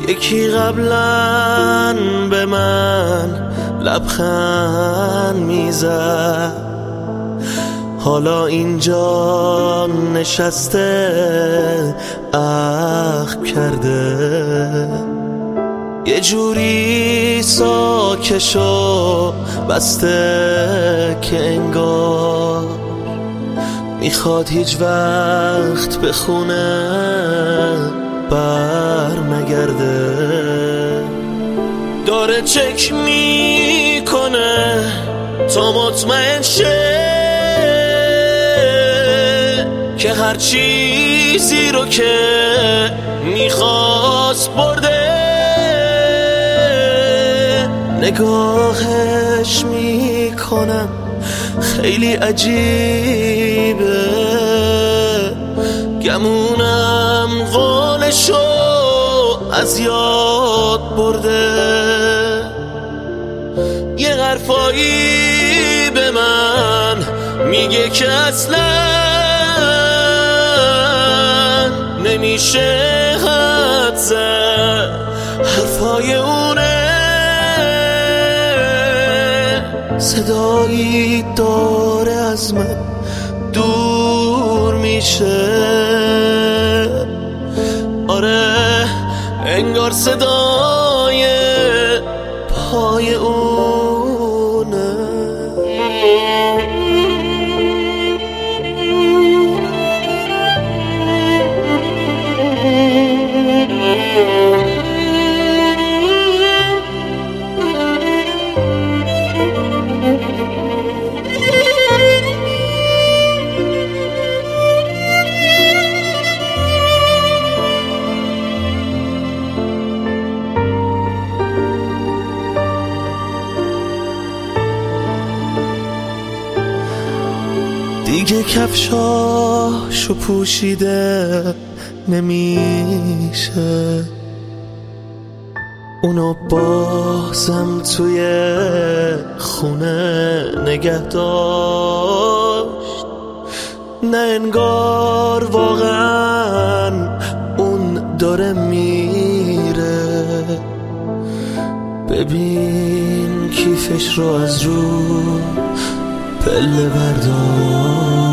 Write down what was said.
یکی قبلا به من لبخند میزد، حالا اینجا نشسته عقل کرده، یه جوری ساکش و بسته که انگار میخواد هیچ وقت به خونه بر نگرده. داره چک میکنه تا مطمئن شه که هر چیزی رو که میخواست برده. نگاهش میکنم خیلی عجیبه، گمونم قولشو از یاد برده. یه حرفایی به من میگه که اصلا نمیشه حد زد، حرفای اونه صدایی داره از من دور میشه. آره انگار صدای پای اونه. دیگه کفشاشو پوشیده نمیشه، اونو بازم توی خونه نگه داشت. نه انگار واقعا اون داره میره. ببین کیفش رو از رو پله بردار،